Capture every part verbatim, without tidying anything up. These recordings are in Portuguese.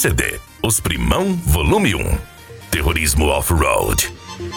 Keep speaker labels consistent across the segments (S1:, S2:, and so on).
S1: C D Os Primão Volume um. Terrorismo Off-Road.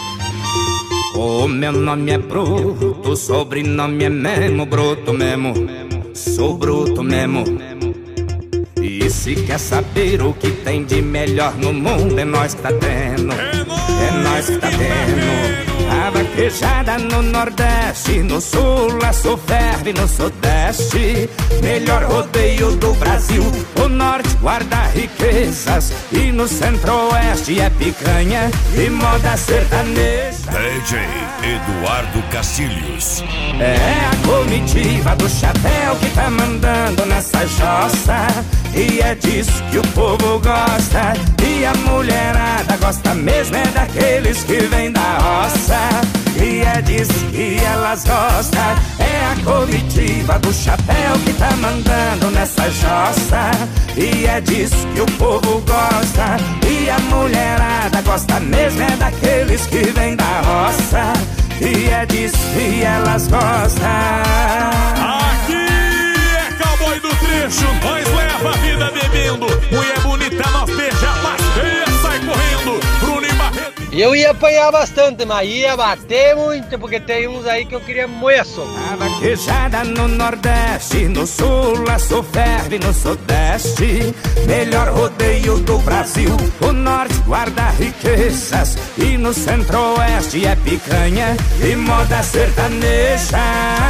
S2: O meu nome é Bruto, sobrenome é Memo, bruto mesmo, sou bruto mesmo. E se quer saber o que tem de melhor no mundo, é nós que tá tendo, é nós que tá tendo. A vaquejada no Nordeste, no Sul a ferve no Sudeste. Melhor rodeio do Brasil, o Norte guarda riquezas e no Centro-Oeste é picanha e moda sertaneja.
S1: D J Eduardo Castilhos.
S2: É a comitiva do chapéu que tá mandando nessa jossa, e é disso que o povo gosta. E a mulherada gosta mesmo é daqueles que vêm da roça, e é disso que elas gostam. É a comitiva do chapéu que tá mandando nessa jossa, e é disso que o povo gosta. E a mulherada gosta mesmo é daqueles que vêm da roça, e é disso que elas gostam.
S3: Aqui é cowboy do trecho, nós leva a vida bebendo. Mulher bonita, nós beija, mas feia sai correndo. Bruno e Barreto.
S4: Eu ia apanhar bastante, mas ia bater muito, porque tem uns aí que eu queria moço.
S2: A vaquejada no Nordeste, no Sul a ferve no Sudeste. Melhor rodeio do Brasil, o Norte guarda riquezas e no Centro-Oeste é picanha e moda sertaneja.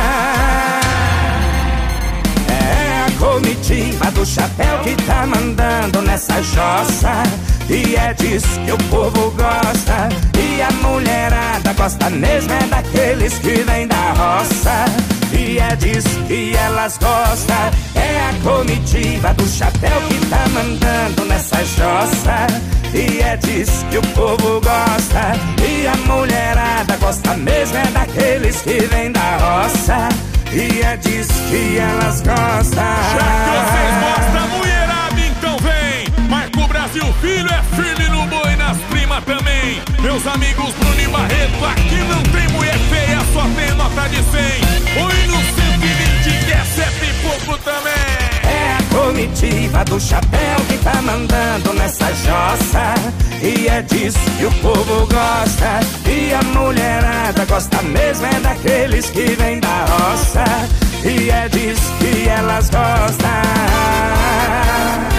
S2: É a comitiva do chapéu que tá mandando nessa jossa, e é disso que o povo gosta. E a mulherada gosta mesmo é daqueles que vêm da roça, e é disso que elas gostam. É a comitiva do chapéu que tá mandando nessa jossa, e é disso que o povo gosta. E a mulherada gosta mesmo é daqueles que vêm da roça, e é disso que elas gostam.
S3: Já que vocês gostam, mulherada, então vem. Marco Brasil Filho é firme no boi, nas primas também. Meus amigos Bruno e Barreto, aqui não tem mulher feia, só tem nota de cem. Oi no cento e vinte que essa é pipoco também.
S2: É a comitiva do chapéu que tá mandando nessa jossa, e é disso que o povo gosta. E a mulherada gosta mesmo é daqueles que vêm da roça, e é disso que elas gostam.